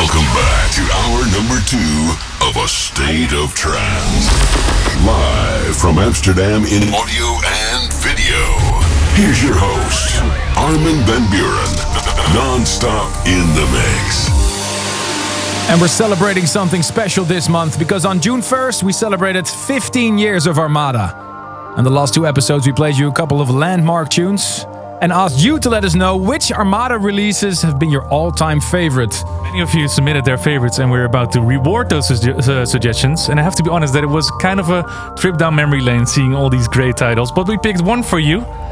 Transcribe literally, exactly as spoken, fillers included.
Welcome back to hour number two of A State of Trance. Live from Amsterdam in audio and video. Here's your host, Armin van Buuren. Non-stop in the mix. And we're celebrating something special this month because on June first we celebrated fifteen years of Armada. And the last two episodes we played you a couple of landmark tunes and asked you to let us know which Armada releases have been your all-time favorite. Many of you submitted their favorites and we're about to reward those su- uh, suggestions. And I have to be honest that it was kind of a trip down memory lane seeing all these great titles. But we picked one for you.